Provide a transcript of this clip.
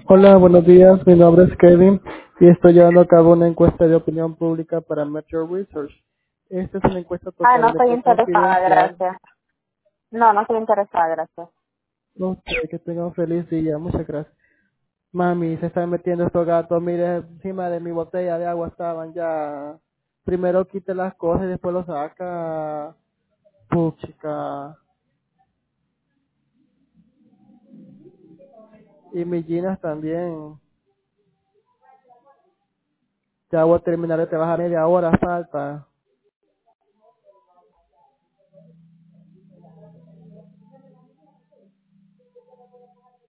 Hola, buenos días. Mi nombre es Kevin y estoy llevando a cabo una encuesta de opinión pública para Metro Research. Esta es una encuesta Ah, no estoy totalmente interesada, confidencial. gracias. No, no estoy interesada, gracias. No sé, que tenga un feliz día. Muchas gracias. Mami, se están metiendo estos gatos. Mire, encima de mi botella de agua estaban ya. Primero quite las cosas y después lo saca. Puchica. Y mis jeans también. Ya voy a terminar de trabajar media hora, falta.